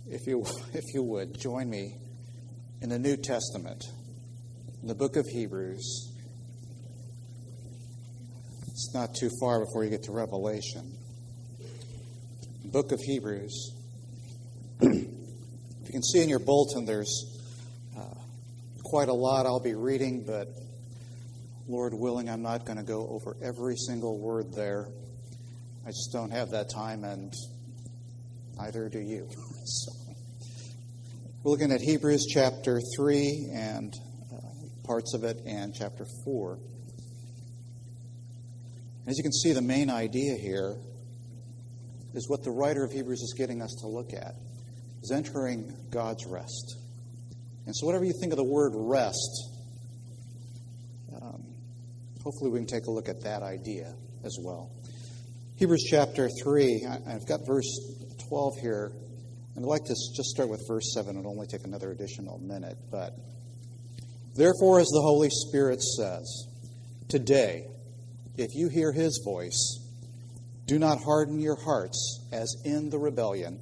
If you would, join me in the New Testament, in the book of Hebrews. It's not too far before you get to Revelation. The book of Hebrews. If you can see in your bulletin, there's quite a lot I'll be reading, but Lord willing, I'm not going to go over every single word there. I just don't have that time, and neither do you. So, we're looking at Hebrews chapter 3 and parts of it, and chapter 4. As you can see, the main idea here is what the writer of Hebrews is getting us to look at, is entering God's rest. And so whatever you think of the word rest, hopefully we can take a look at that idea as well. Hebrews chapter 3, I've got verse 12 here. And I'd like to just start with verse 7. It'll only take another additional minute. But, therefore, as the Holy Spirit says, today, if you hear His voice, do not harden your hearts as in the rebellion,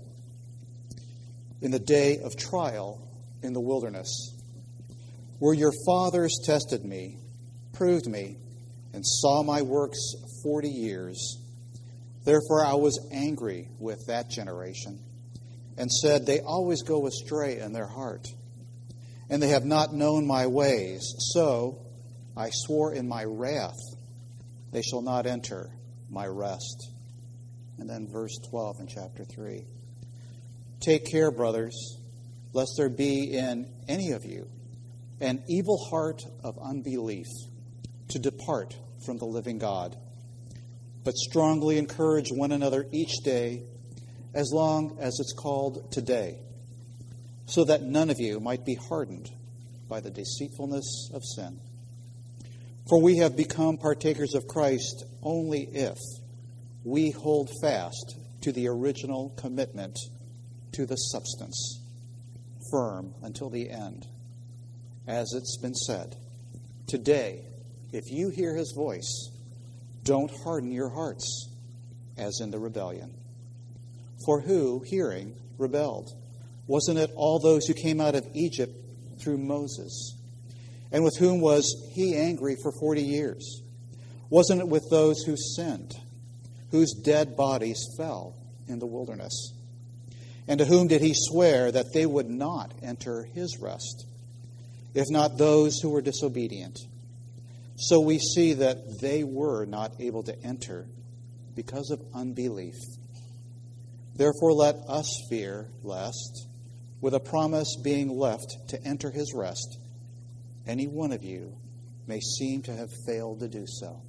in the day of trial in the wilderness, where your fathers tested me, proved me, and saw my works 40 years. Therefore I was angry with that generation, and said, they always go astray in their heart, and they have not known my ways. So I swore in my wrath, they shall not enter my rest. And then verse 12 in chapter 3. Take care, brothers, lest there be in any of you an evil heart of unbelief to depart from the living God. But strongly encourage one another each day, as long as it's called today, so that none of you might be hardened by the deceitfulness of sin. For we have become partakers of Christ only if we hold fast to the original commitment to the substance, firm until the end. As it's been said, today, if you hear His voice, don't harden your hearts, as in the rebellion. For who, hearing, rebelled? Wasn't it all those who came out of Egypt through Moses? And with whom was He angry for 40 years? Wasn't it with those who sinned, whose dead bodies fell in the wilderness? And to whom did He swear that they would not enter His rest, if not those who were disobedient? So we see that they were not able to enter because of unbelief. Therefore let us fear lest, with a promise being left to enter His rest, any one of you may seem to have failed to do so.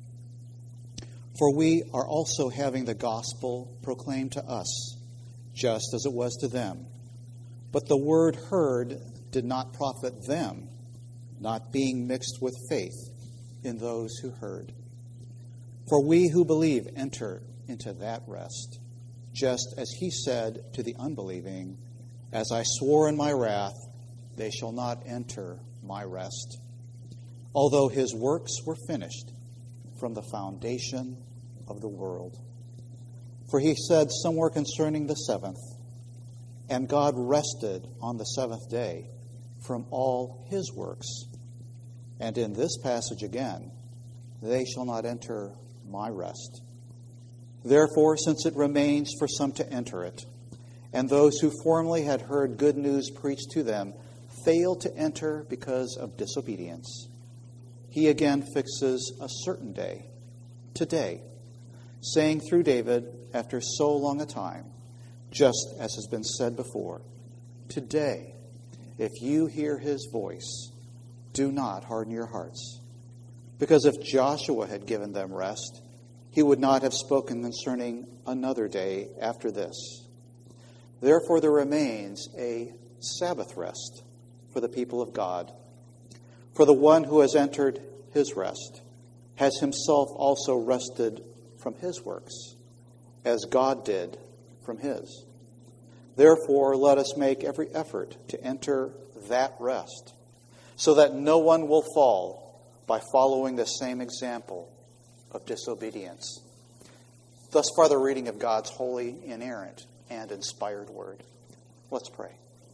For we are also having the gospel proclaimed to us, just as it was to them. But the word heard did not profit them, not being mixed with faith in those who heard. For we who believe enter into that rest, just as He said to the unbelieving, as I swore in my wrath, they shall not enter my rest, although His works were finished from the foundation of the world. For He said somewhere concerning the seventh, and God rested on the seventh day from all His works. And in this passage again, they shall not enter my rest. Therefore, since it remains for some to enter it, and those who formerly had heard good news preached to them failed to enter because of disobedience, He again fixes a certain day, today, saying through David after so long a time, just as has been said before, today, if you hear His voice, do not harden your hearts. Because if Joshua had given them rest, he would not have spoken concerning another day after this. Therefore there remains a Sabbath rest for the people of God. For the one who has entered His rest has himself also rested from his works, as God did from His. Therefore let us make every effort to enter that rest, so that no one will fall by following the same example of disobedience. Thus far the reading of God's holy, inerrant, and inspired word. Let's pray.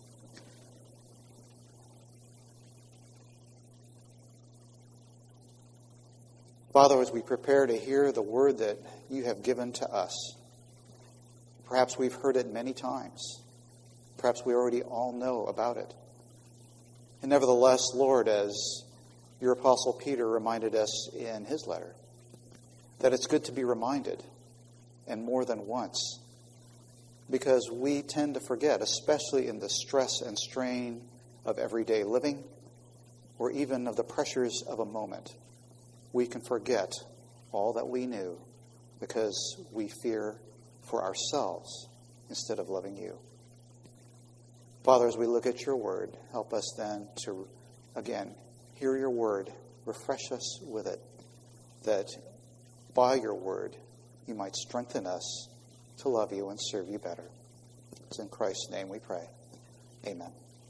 Father, as we prepare to hear the word that you have given to us, perhaps we've heard it many times. Perhaps we already all know about it. And nevertheless, Lord, as your Apostle Peter reminded us in his letter, that it's good to be reminded, and more than once, because we tend to forget, especially in the stress and strain of everyday living, or even of the pressures of a moment. We can forget all that we knew because we fear for ourselves instead of loving you. Father, as we look at your word, help us then to, again, hear your word, refresh us with it, that by your word you might strengthen us to love you and serve you better. It's in Christ's name we pray. Amen.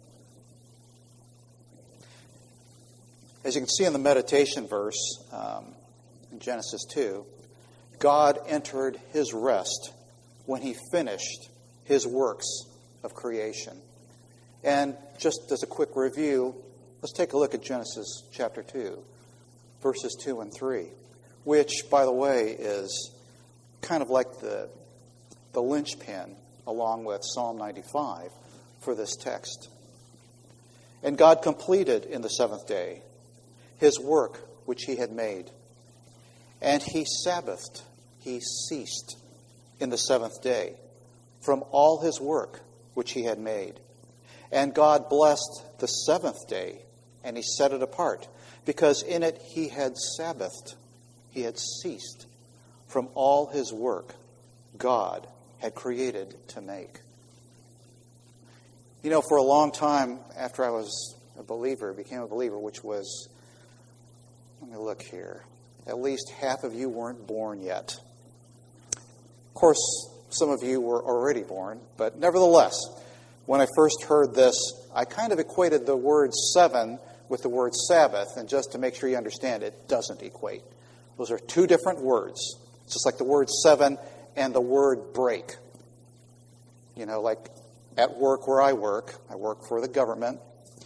As you can see in the meditation verse in Genesis 2, God entered his rest when he finished his works of creation. And just as a quick review, let's take a look at Genesis chapter 2, verses 2 and 3, which, by the way, is kind of like the linchpin, along with Psalm 95, for this text. And God completed in the seventh day his work which he had made. And he Sabbathed, he ceased in the seventh day from all his work which he had made. And God blessed the seventh day, and he set it apart, because in it he had Sabbathed, he had ceased from all his work God had created to make. You know, for a long time after I was became a believer, which was, let me look here, at least half of you weren't born yet. Of course, some of you were already born, but nevertheless, when I first heard this, I kind of equated the word seven with the word Sabbath, and just to make sure you understand, it doesn't equate. Those are two different words. It's just like the word seven and the word break. You know, like at work where I work for the government.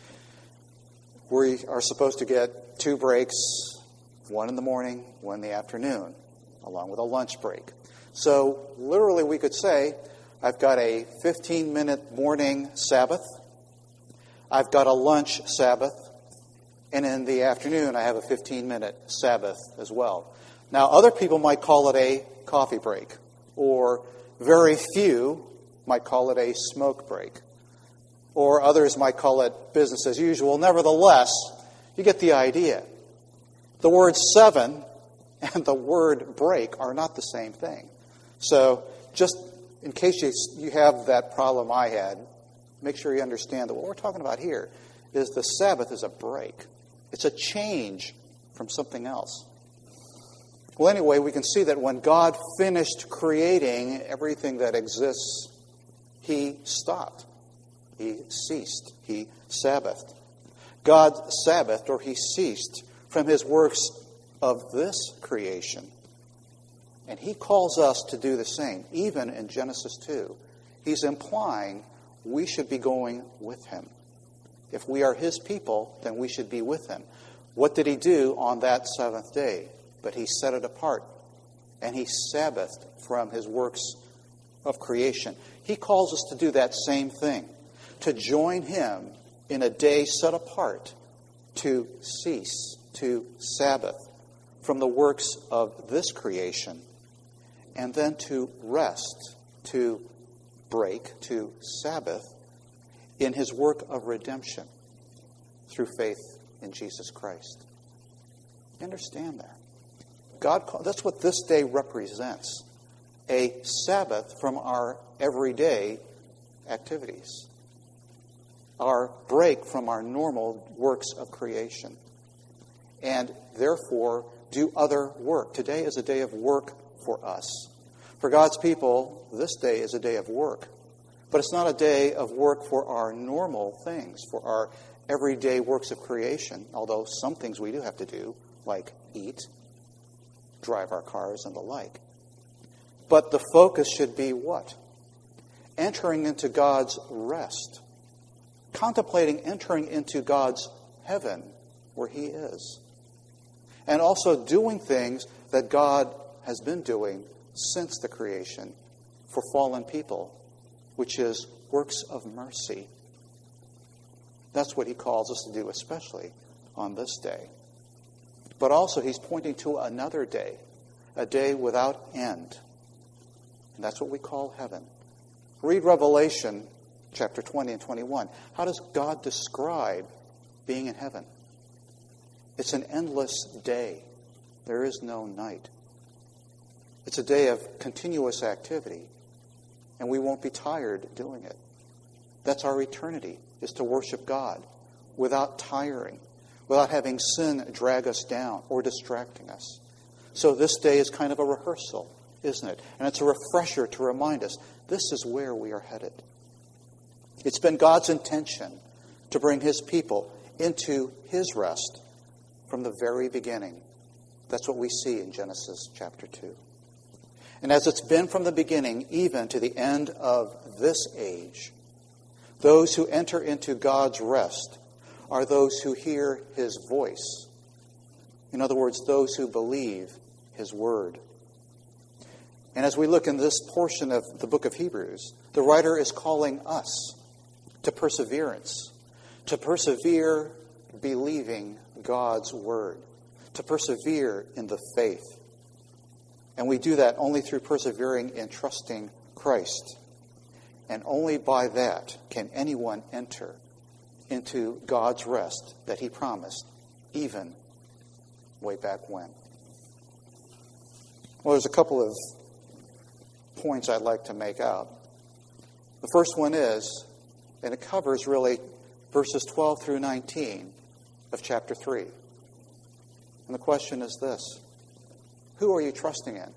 We are supposed to get 2 breaks, one in the morning, one in the afternoon, along with a lunch break. So literally we could say, I've got a 15-minute morning Sabbath, I've got a lunch Sabbath, and in the afternoon I have a 15-minute Sabbath as well. Now, other people might call it a coffee break, or very few might call it a smoke break, or others might call it business as usual. Nevertheless, you get the idea. The word seven and the word break are not the same thing. So just in case you have that problem I had, make sure you understand that what we're talking about here is the Sabbath is a break. It's a change from something else. Well, anyway, we can see that when God finished creating everything that exists, he stopped. He ceased. He Sabbathed. God Sabbathed, or he ceased from his works of this creation. And he calls us to do the same. Even in Genesis 2, he's implying we should be going with him. If we are his people, then we should be with him. What did he do on that seventh day? But he set it apart, and he Sabbathed from his works of creation. He calls us to do that same thing, to join him in a day set apart, to cease, to Sabbath from the works of this creation, and then to rest, to break, to Sabbath in his work of redemption through faith in Jesus Christ. You understand that? That's what this day represents. A Sabbath from our everyday activities. Our break from our normal works of creation. And therefore, do other work. Today is a day of work for us. For God's people, this day is a day of work. But it's not a day of work for our normal things, for our everyday works of creation, although some things we do have to do, like eat, drive our cars, and the like. But the focus should be what? entering into God's rest, contemplating entering into God's heaven where He is, and also doing things that God has been doing since the creation for fallen people, which is works of mercy. That's what He calls us to do, especially on this day. But also He's pointing to another day, a day without end. And that's what we call heaven. Read Revelation chapter 20 and 21. How does God describe being in heaven? It's an endless day. There is no night. It's a day of continuous activity, and we won't be tired doing it. That's our eternity, is to worship God without tiring, without having sin drag us down or distracting us. So this day is kind of a rehearsal, isn't it? And it's a refresher to remind us this is where we are headed. It's been God's intention to bring His people into His rest from the very beginning. That's what we see in Genesis chapter 2. And as it's been from the beginning, even to the end of this age, those who enter into God's rest are those who hear His voice. In other words, those who believe His word. And as we look in this portion of the book of Hebrews, the writer is calling us to perseverance, to persevere believing God's word, to persevere in the faith. And we do that only through persevering in trusting Christ. And only by that can anyone enter into God's rest that He promised, even way back when. Well, there's a couple of points I'd like to make out. The first one is, and it covers really verses 12 through 19 of chapter 3. And the question is this: who are you trusting in?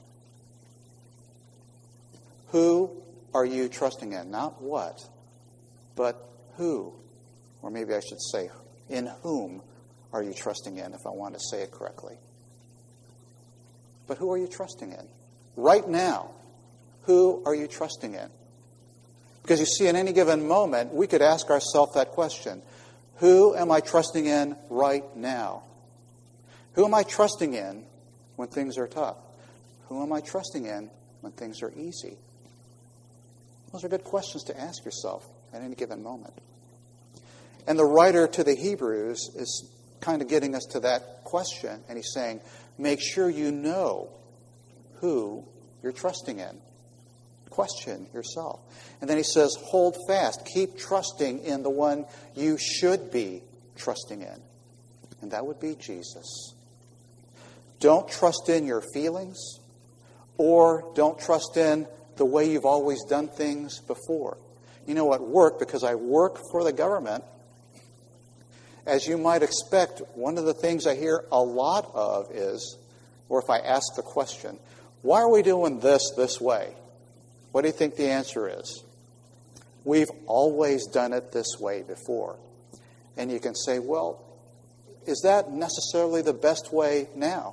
Who are you trusting in? Not what, but who. Or maybe I should say, in whom are you trusting in, if I want to say it correctly. But who are you trusting in? Right now, who are you trusting in? Because you see, in any given moment, we could ask ourselves that question. Who am I trusting in right now? Who am I trusting in when things are tough? Who am I trusting in when things are easy? Those are good questions to ask yourself at any given moment. And the writer to the Hebrews is kind of getting us to that question, and he's saying, make sure you know who you're trusting in. Question yourself. And then he says, hold fast. Keep trusting in the one you should be trusting in. And that would be Jesus. Don't trust in your feelings, or don't trust in the way you've always done things before. You know, at work, because I work for the government, as you might expect, one of the things I hear a lot of is, or if I ask the question, why are we doing this way? What do you think the answer is? We've always done it this way before. And you can say, well, is that necessarily the best way now?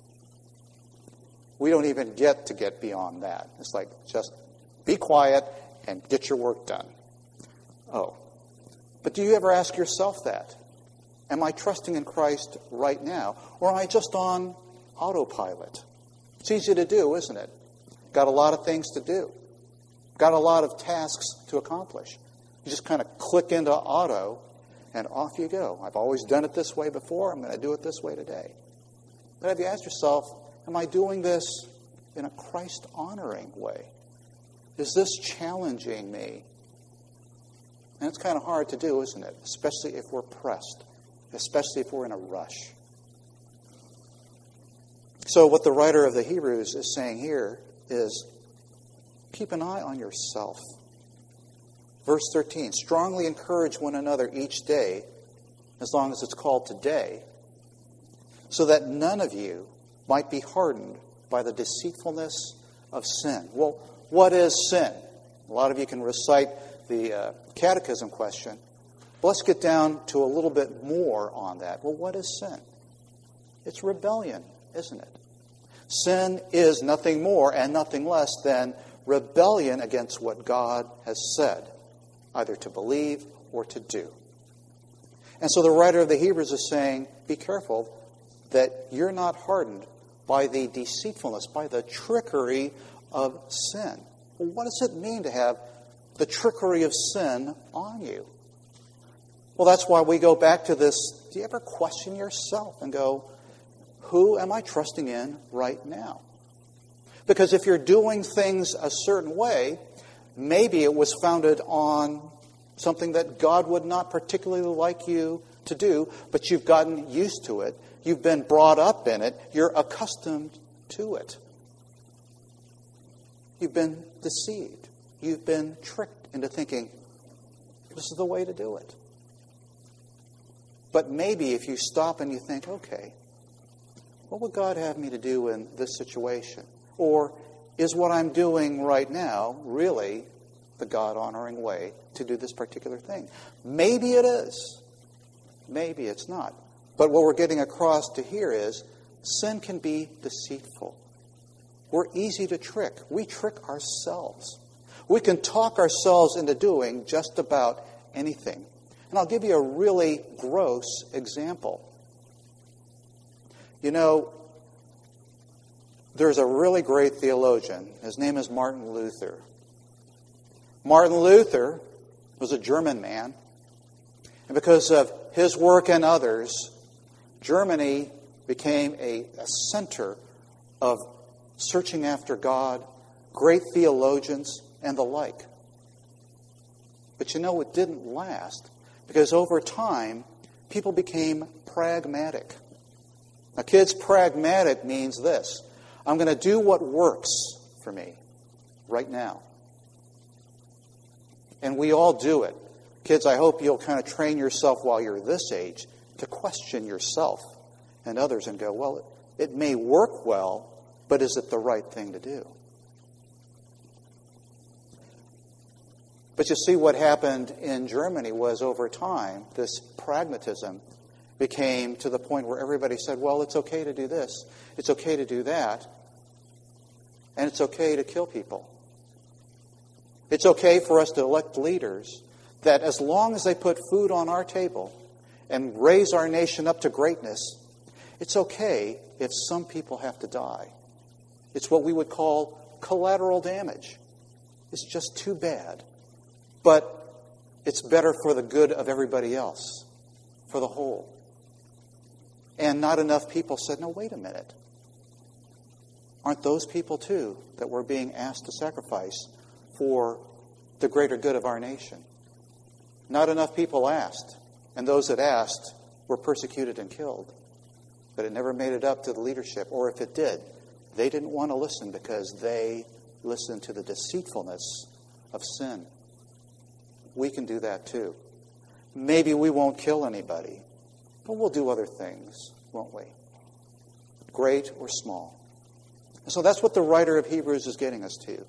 We don't even get beyond that. It's like, just be quiet and get your work done. Oh. But do you ever ask yourself that? Am I trusting in Christ right now? Or am I just on autopilot? It's easy to do, isn't it? Got a lot of things to do. Got a lot of tasks to accomplish. You just kind of click into auto and off you go. I've always done it this way before. I'm going to do it this way today. But have you asked yourself, am I doing this in a Christ-honoring way? Is this challenging me? And it's kind of hard to do, isn't it? Especially if we're pressed. Especially if we're in a rush. So what the writer of the Hebrews is saying here is, keep an eye on yourself. Verse 13, strongly encourage one another each day, as long as it's called today, so that none of you might be hardened by the deceitfulness of sin. Well, what is sin? A lot of you can recite the catechism question. But let's get down to a little bit more on that. Well, what is sin? It's rebellion, isn't it? Sin is nothing more and nothing less than rebellion against what God has said, either to believe or to do. And so the writer of the Hebrews is saying, be careful that you're not hardened by the deceitfulness, by the trickery of sin. Well, what does it mean to have the trickery of sin on you? Well, that's why we go back to this. Do you ever question yourself and go, who am I trusting in right now? Because if you're doing things a certain way, maybe it was founded on something that God would not particularly like you to do, but you've gotten used to it. You've been brought up in it. You're accustomed to it. You've been deceived. You've been tricked into thinking, this is the way to do it. But maybe if you stop and you think, okay, what would God have me to do in this situation? Or is what I'm doing right now really the God-honoring way to do this particular thing? Maybe it is. Maybe it's not. But what we're getting across to here is sin can be deceitful. We're easy to trick. We trick ourselves. We can talk ourselves into doing just about anything. And I'll give you a really gross example. You know, there's a really great theologian. His name is Martin Luther. Martin Luther was a German man. And because of his work and others, Germany became a center of searching after God, great theologians, and the like. But you know, it didn't last, because over time, people became pragmatic. Now, kids, pragmatic means this. I'm going to do what works for me right now. And we all do it. Kids, I hope you'll kind of train yourself while you're this age to question yourself and others and go, well, it may work well, but is it the right thing to do? But you see, what happened in Germany was over time, this pragmatism became to the point where everybody said, well, it's okay to do this, it's okay to do that, and it's okay to kill people. It's okay for us to elect leaders that as long as they put food on our table and raise our nation up to greatness, it's okay if some people have to die. It's what we would call collateral damage. It's just too bad. But it's better for the good of everybody else, for the whole. And not enough people said, no, wait a minute. Aren't those people too that we're being asked to sacrifice for the greater good of our nation? Not enough people asked. And those that asked were persecuted and killed. But it never made it up to the leadership. Or if it did, they didn't want to listen because they listened to the deceitfulness of sin. We can do that too. Maybe we won't kill anybody, but we'll do other things, won't we? Great or small. So that's what the writer of Hebrews is getting us to.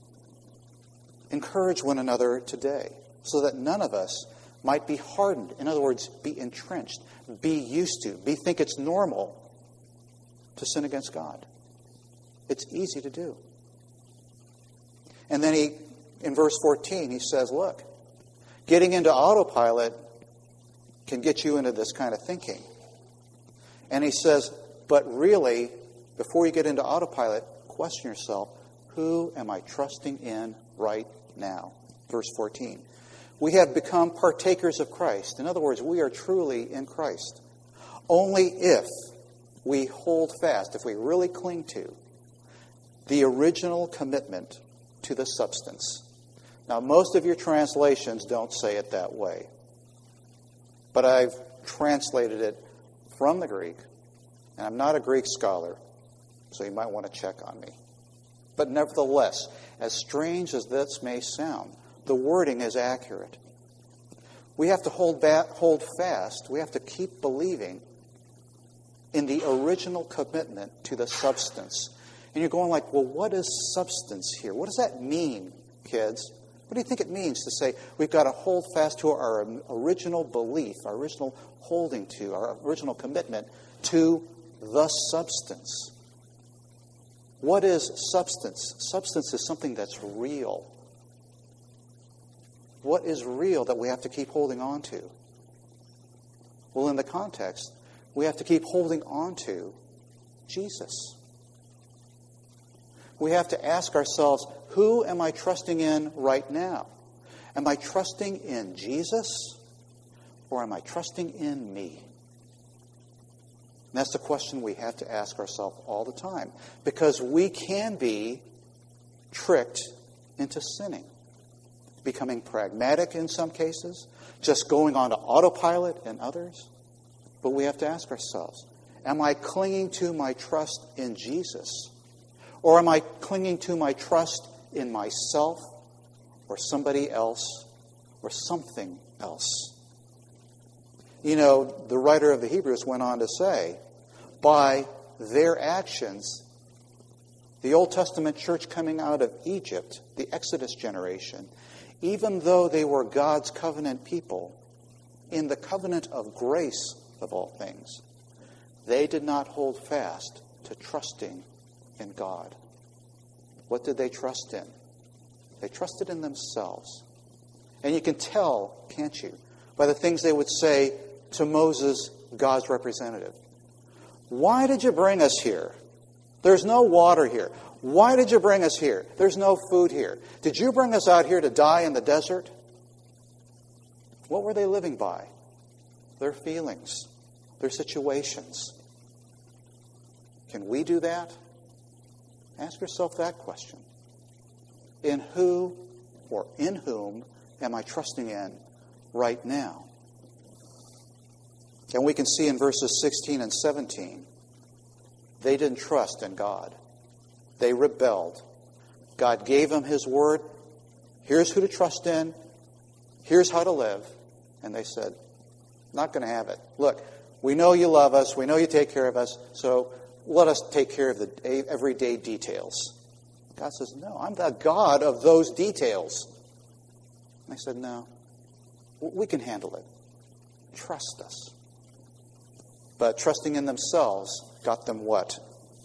Encourage one another today so that none of us might be hardened. In other words, be entrenched, be used to, think it's normal to sin against God. It's easy to do. And then in verse 14, he says, look, getting into autopilot can get you into this kind of thinking. And he says, but really, before you get into autopilot, question yourself, who am I trusting in right now? Verse 14. We have become partakers of Christ. In other words, we are truly in Christ. Only if we hold fast, if we really cling to the original commitment to the substance. Now, most of your translations don't say it that way. But I've translated it from the Greek. And I'm not a Greek scholar, so you might want to check on me. But nevertheless, as strange as this may sound, the wording is accurate. We have to hold fast. We have to keep believing in the original commitment to the substance. And you're going like, well, what is substance here? What does that mean, kids? What do you think it means to say we've got to hold fast to our original belief, our original holding to, our original commitment to the substance? What is substance? Substance is something that's real. What is real that we have to keep holding on to? Well, in the context, we have to keep holding on to Jesus. We have to ask ourselves, who am I trusting in right now? Am I trusting in Jesus, or am I trusting in me? And that's the question we have to ask ourselves all the time, because we can be tricked into sinning, becoming pragmatic in some cases, just going on to autopilot in others. But we have to ask ourselves, am I clinging to my trust in Jesus, or am I clinging to my trust in myself, or somebody else, or something else? You know, the writer of the Hebrews went on to say, by their actions, the Old Testament church coming out of Egypt, the Exodus generation, even though they were God's covenant people, in the covenant of grace of all things, they did not hold fast to trusting in God. What did they trust in? They trusted in themselves. And you can tell, can't you, by the things they would say to Moses, God's representative. Why did you bring us here? There's no water here. Why did you bring us here? There's no food here. Did you bring us out here to die in the desert? What were they living by? Their feelings, their situations. Can we do that? Ask yourself that question. In who or in whom am I trusting in right now? And we can see in verses 16 and 17, they didn't trust in God. They rebelled. God gave them His word. Here's who to trust in. Here's how to live. And they said, not going to have it. Look, we know you love us. We know you take care of us. So let us take care of the everyday details. God says, no, I'm the God of those details. And they said, no, we can handle it. Trust us. But trusting in themselves got them what?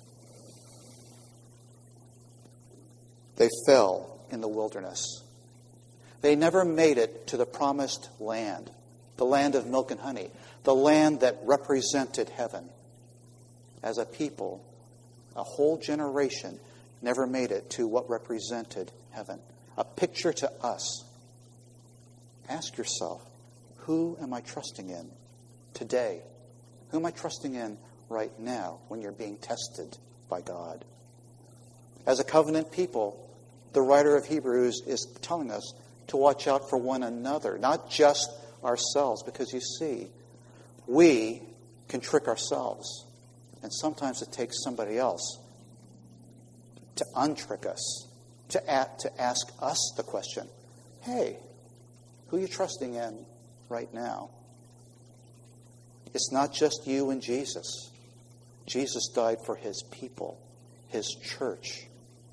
They fell in the wilderness. They never made it to the promised land, the land of milk and honey, the land that represented heaven. As a people, a whole generation never made it to what represented heaven, a picture to us. Ask yourself, who am I trusting in today? Who am I trusting in right now when you're being tested by God? As a covenant people, the writer of Hebrews is telling us to watch out for one another, not just ourselves, because you see, we can trick ourselves. And sometimes it takes somebody else to untrick us, to ask us the question, hey, who are you trusting in right now? It's not just you and Jesus. Jesus died for His people, His church.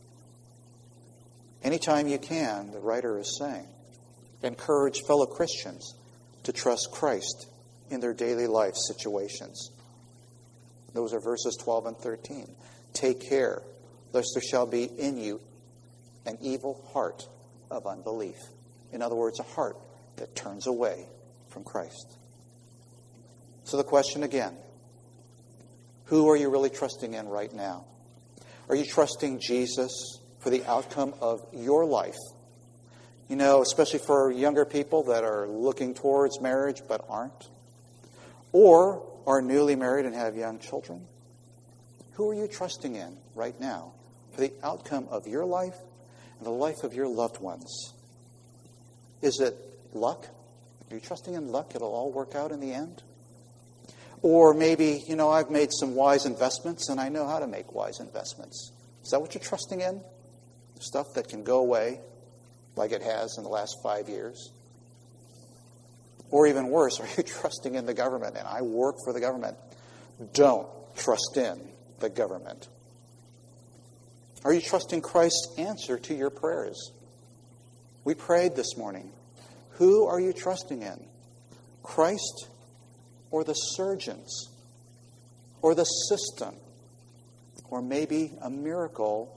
Anytime you can, the writer is saying, encourage fellow Christians to trust Christ in their daily life situations. Those are verses 12 and 13. Take care, lest there shall be in you an evil heart of unbelief. In other words, a heart that turns away from Christ. So the question again, who are you really trusting in right now? Are you trusting Jesus for the outcome of your life? You know, especially for younger people that are looking towards marriage but aren't. Or are newly married and have young children. Who are you trusting in right now for the outcome of your life and the life of your loved ones? Is it luck? Are you trusting in luck? It'll all work out in the end? Or maybe, you know, I've made some wise investments and I know how to make wise investments. Is that what you're trusting in? Stuff that can go away like it has in the last 5 years? Or even worse, are you trusting in the government? And I work for the government. Don't trust in the government. Are you trusting Christ's answer to your prayers? We prayed this morning. Who are you trusting in? Christ or the surgeons? Or the system? Or maybe a miracle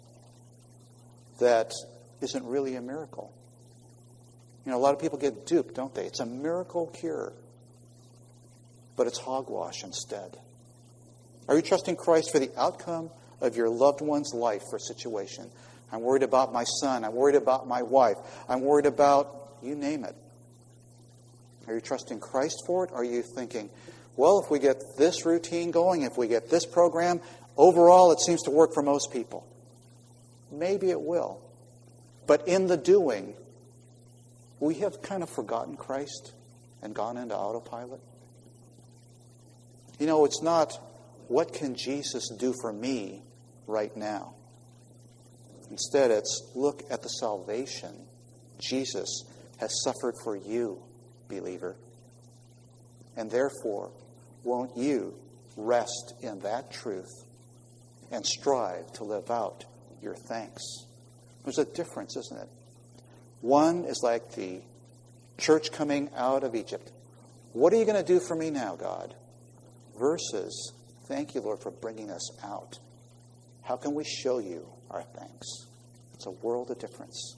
that isn't really a miracle. A lot of people get duped, don't they? It's a miracle cure, but it's hogwash instead. Are you trusting Christ for the outcome of your loved one's life or situation? I'm worried about my son. I'm worried about my wife. I'm worried about, you name it. Are you trusting Christ for it? Or are you thinking, well, if we get this routine going, if we get this program, overall it seems to work for most people. Maybe it will. But in the doing, we have kind of forgotten Christ and gone into autopilot. It's not, what can Jesus do for me right now? Instead, it's, look at the salvation Jesus has suffered for you, believer. And therefore, won't you rest in that truth and strive to live out your thanks? There's a difference, isn't it? One is like the church coming out of Egypt. What are you going to do for me now, God? Versus, thank you, Lord, for bringing us out. How can we show you our thanks? It's a world of difference.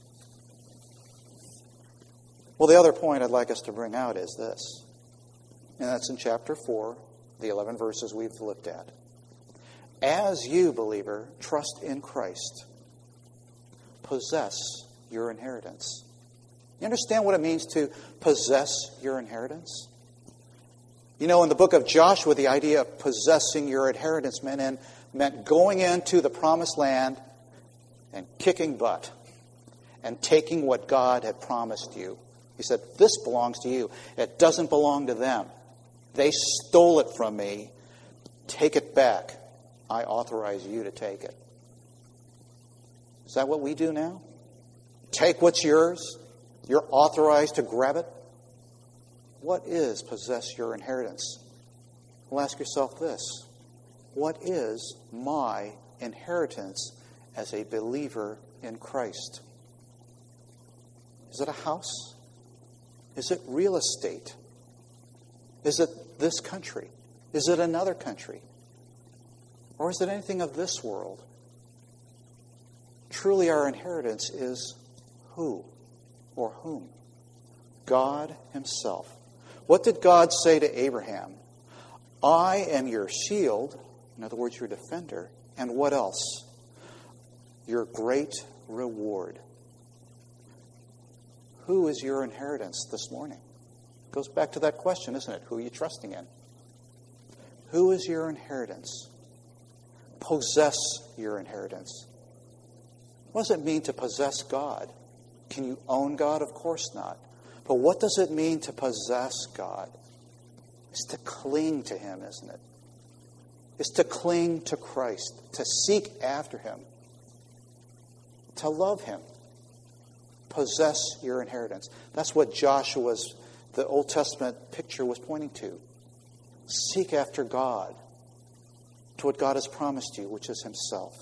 Well, the other point I'd like us to bring out is this. And that's in chapter 4, the 11 verses we've looked at. As you, believer, trust in Christ, possess your inheritance. You understand what it means to possess your inheritance? In the book of Joshua, the idea of possessing your inheritance meant going into the promised land and kicking butt and taking what God had promised you. He said, this belongs to you. It doesn't belong to them. They stole it from me. Take it back. I authorize you to take it. Is that what we do now? Take what's yours? You're authorized to grab it? What is possess your inheritance? Well, ask yourself this. What is my inheritance as a believer in Christ? Is it a house? Is it real estate? Is it this country? Is it another country? Or is it anything of this world? Truly our inheritance is who or whom? God Himself. What did God say to Abraham? I am your shield, in other words, your defender, and what else? Your great reward. Who is your inheritance this morning? It goes back to that question, isn't it? Who are you trusting in? Who is your inheritance? Possess your inheritance. What does it mean to possess God? Can you own God? Of course not. But what does it mean to possess God? It's to cling to Him, isn't it? It's to cling to Christ, to seek after Him, to love Him. Possess your inheritance. That's what Joshua's, the Old Testament picture was pointing to. Seek after God, to what God has promised you, which is Himself.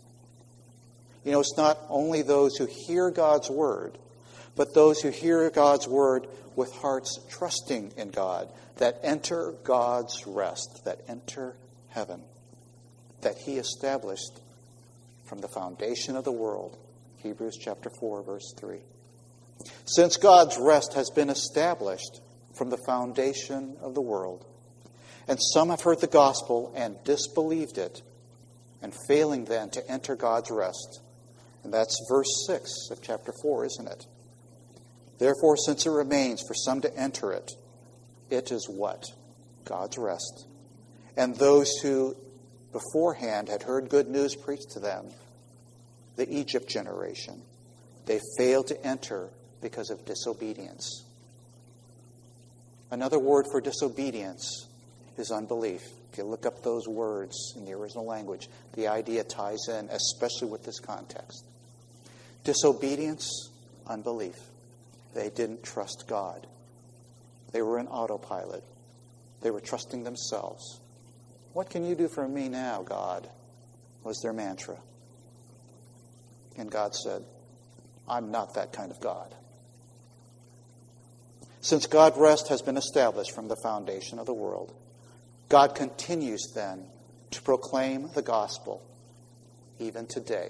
It's not only those who hear God's Word, but those who hear God's Word with hearts trusting in God, that enter God's rest, that enter heaven, that He established from the foundation of the world. Hebrews chapter 4, verse 3. Since God's rest has been established from the foundation of the world, and some have heard the gospel and disbelieved it, and failing then to enter God's rest. And that's verse 6 of chapter 4, isn't it? Therefore, since it remains for some to enter it, it is what? God's rest. And those who beforehand had heard good news preached to them, the Egypt generation, they failed to enter because of disobedience. Another word for disobedience is unbelief. If you look up those words in the original language, the idea ties in, especially with this context. Disobedience, unbelief. They didn't trust God. They were in autopilot. They were trusting themselves. What can you do for me now, God? Was their mantra. And God said, I'm not that kind of God. Since God's rest has been established from the foundation of the world, God continues then to proclaim the gospel even today.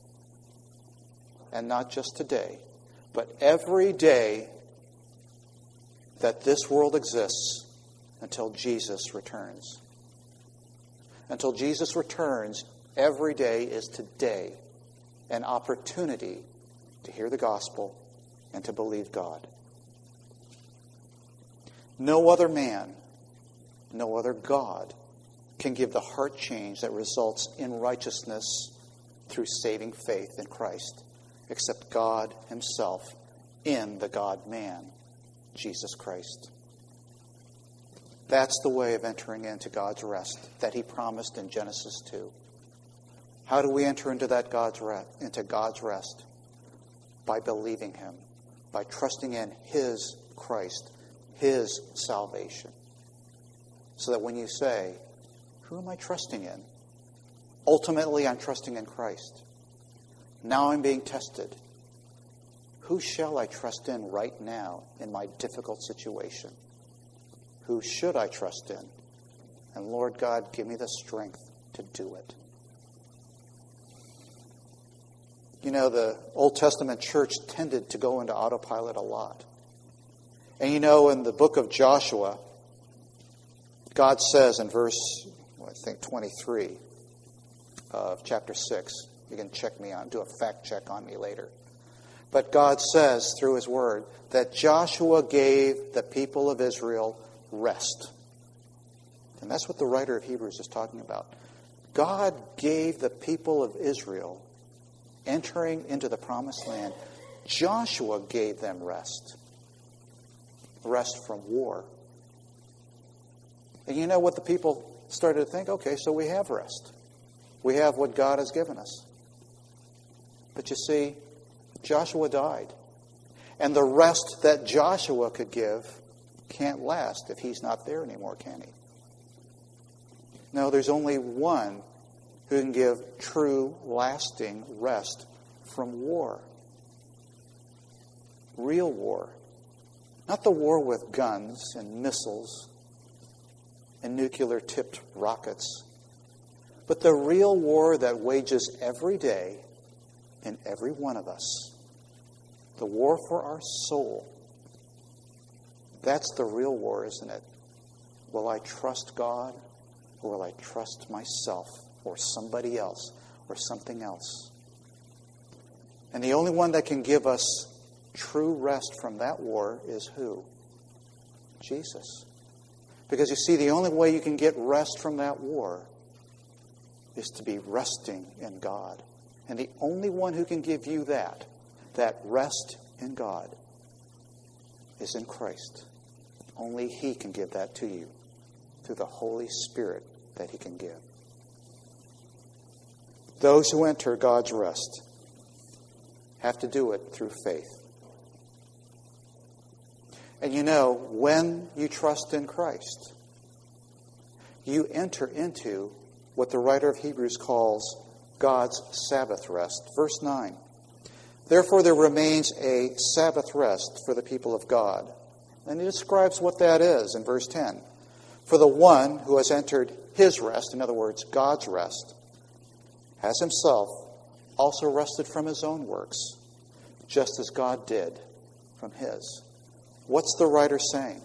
And not just today, but every day that this world exists until Jesus returns. Until Jesus returns, every day is today an opportunity to hear the gospel and to believe God. No other man, no other God can give the heart change that results in righteousness through saving faith in Christ, except God himself in the God-man, Jesus Christ. That's the way of entering into God's rest that he promised in Genesis 2. How do we enter into God's rest? By believing him, by trusting in his Christ, his salvation. So that when you say, who am I trusting in? Ultimately, I'm trusting in Christ. Now I'm being tested. Who shall I trust in right now in my difficult situation? Who should I trust in? And Lord God, give me the strength to do it. You know, the Old Testament church tended to go into autopilot a lot. And you know, in the book of Joshua, God says in verse, 23 of chapter 6, you can check me on, do a fact check on me later. But God says through his word that Joshua gave the people of Israel rest. And that's what the writer of Hebrews is talking about. God gave the people of Israel entering into the promised land. Joshua gave them rest. Rest from war. And you know what the people started to think? Okay, so we have rest. We have what God has given us. But you see, Joshua died. And the rest that Joshua could give can't last if he's not there anymore, can he? No, there's only one who can give true, lasting rest from war. Real war. Not the war with guns and missiles and nuclear-tipped rockets, but the real war that wages every day in every one of us. The war for our soul. That's the real war, isn't it? Will I trust God, or will I trust myself, or somebody else, or something else? And the only one that can give us true rest from that war is who? Jesus. Because you see, the only way you can get rest from that war is to be resting in God. And the only one who can give you that rest in God, is in Christ. Only he can give that to you through the Holy Spirit that he can give. Those who enter God's rest have to do it through faith. And you know, when you trust in Christ, you enter into what the writer of Hebrews calls God's Sabbath rest. Verse 9. Therefore there remains a Sabbath rest for the people of God. And he describes what that is in verse 10. For the one who has entered his rest, in other words, God's rest, has himself also rested from his own works, just as God did from his. What's the writer saying?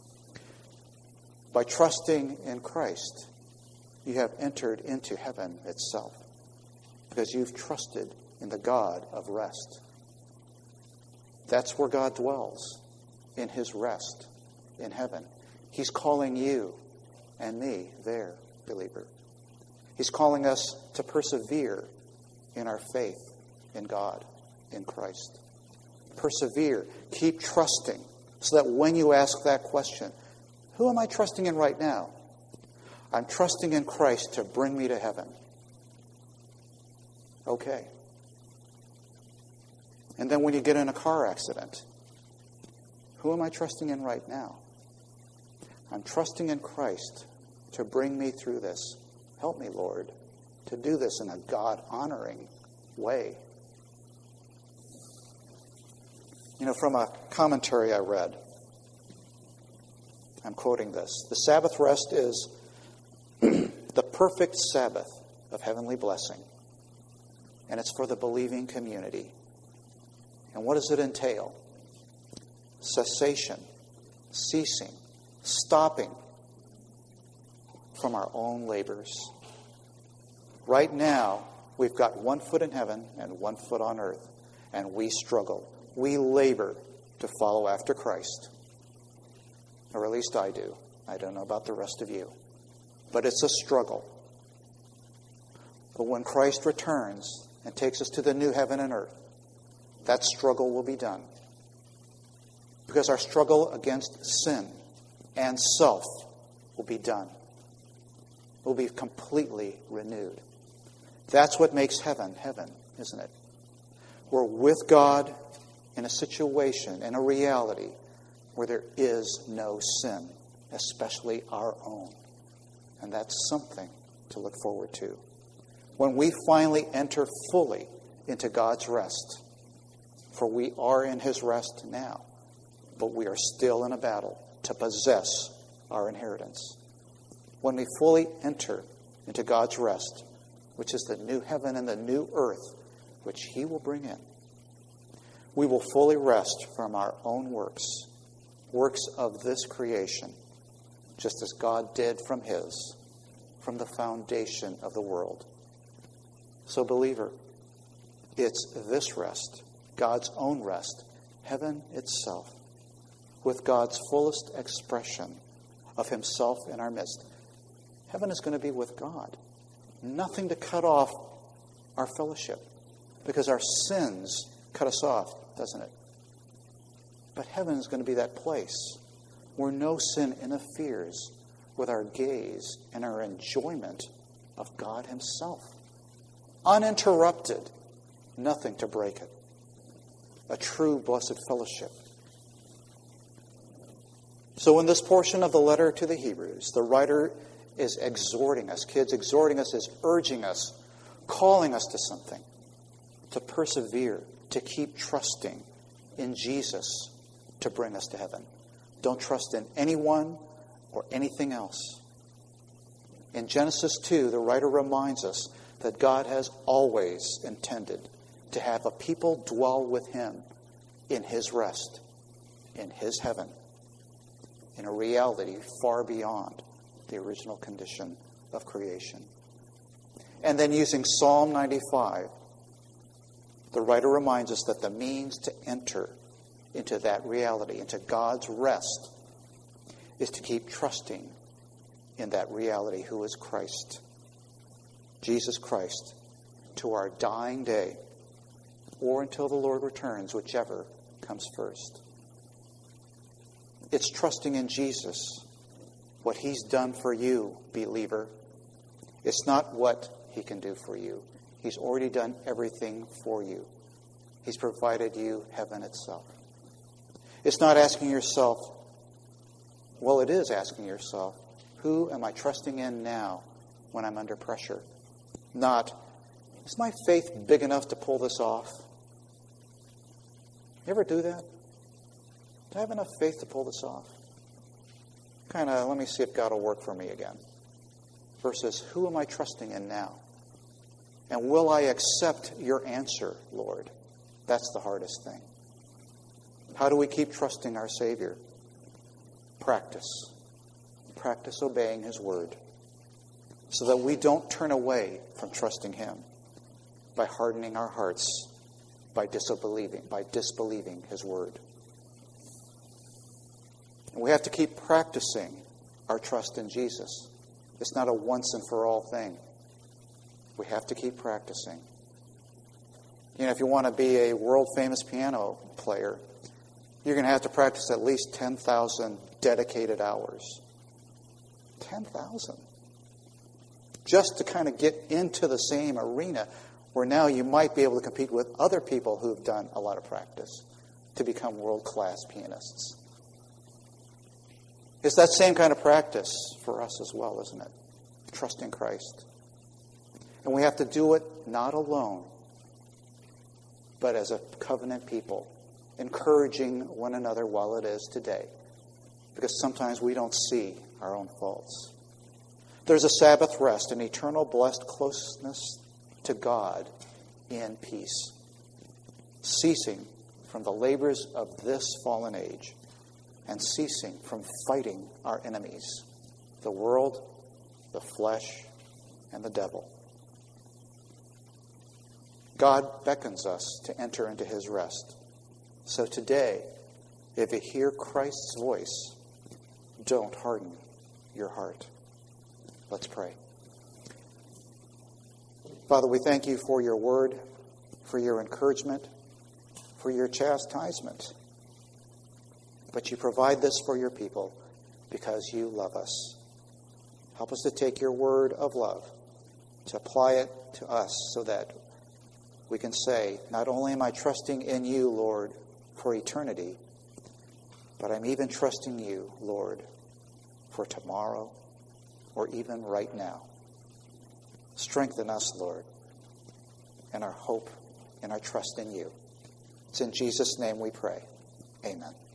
By trusting in Christ, you have entered into heaven itself, because you've trusted in the God of rest. That's where God dwells, in his rest, in heaven. He's calling you and me there, believer. He's calling us to persevere in our faith in God, in Christ. Persevere. Keep trusting, so that when you ask that question, who am I trusting in right now? I'm trusting in Christ to bring me to heaven. Okay. And then when you get in a car accident, who am I trusting in right now? I'm trusting in Christ to bring me through this. Help me, Lord, to do this in a God-honoring way. You know, from a commentary I read, I'm quoting this. The Sabbath rest is The perfect Sabbath of heavenly blessing. And it's for the believing community. And what does it entail? Cessation, ceasing, stopping from our own labors. Right now, we've got one foot in heaven and one foot on earth, and we struggle. We labor to follow after Christ. Or at least I do. I don't know about the rest of you. But it's a struggle. But when Christ returns and takes us to the new heaven and earth, that struggle will be done. Because our struggle against sin and self will be done. It will be completely renewed. That's what makes heaven, heaven, isn't it? We're with God in a situation, in a reality, where there is no sin, especially our own. And that's something to look forward to. When we finally enter fully into God's rest, for we are in His rest now, but we are still in a battle to possess our inheritance. When we fully enter into God's rest, which is the new heaven and the new earth, which He will bring in, we will fully rest from our own works of this creation, just as God did from His, from the foundation of the world. So, believer, it's this rest, God's own rest, heaven itself, with God's fullest expression of Himself in our midst. Heaven is going to be with God. Nothing to cut off our fellowship, because our sins cut us off, doesn't it? But heaven is going to be that place where no sin interferes with our gaze and our enjoyment of God Himself. Uninterrupted, nothing to break it. A true blessed fellowship. So in this portion of the letter to the Hebrews, the writer is exhorting us, is urging us, calling us to something, to persevere, to keep trusting in Jesus to bring us to heaven. Don't trust in anyone or anything else. In Genesis 2, the writer reminds us that God has always intended to have a people dwell with Him in His rest, in His heaven, in a reality far beyond the original condition of creation. And then using Psalm 95, the writer reminds us that the means to enter into that reality, into God's rest, is to keep trusting in that reality, who is Christ. Jesus Christ, to our dying day, or until the Lord returns, whichever comes first. It's trusting in Jesus, what He's done for you, believer. It's not what He can do for you. He's already done everything for you. He's provided you heaven itself. It's not asking yourself, well, it is asking yourself, who am I trusting in now when I'm under pressure? Not, is my faith big enough to pull this off? You ever do that? Do I have enough faith to pull this off? Let me see if God will work for me again. Versus, who am I trusting in now? And will I accept your answer, Lord? That's the hardest thing. How do we keep trusting our Savior? Practice. Practice obeying His word, so that we don't turn away from trusting Him by hardening our hearts, by disbelieving His word. And we have to keep practicing our trust in Jesus. It's not a once and for all thing. We have to keep practicing. If you want to be a world-famous piano player, you're going to have to practice at least 10,000 dedicated hours. 10,000. Just to get into the same arena where now you might be able to compete with other people who've done a lot of practice to become world-class pianists. It's that same kind of practice for us as well, isn't it? Trusting Christ. And we have to do it not alone, but as a covenant people, encouraging one another while it is today. Because sometimes we don't see our own faults. There's a Sabbath rest, an eternal blessed closeness to God in peace, ceasing from the labors of this fallen age and ceasing from fighting our enemies, the world, the flesh, and the devil. God beckons us to enter into his rest. So today, if you hear Christ's voice, don't harden your heart. Let's pray. Father, we thank you for your word, for your encouragement, for your chastisement. But you provide this for your people because you love us. Help us to take your word of love, to apply it to us so that we can say, not only am I trusting in you, Lord, for eternity, but I'm even trusting you, Lord, for tomorrow or even right now. Strengthen us, Lord, and our hope and our trust in you. It's in Jesus' name we pray. Amen.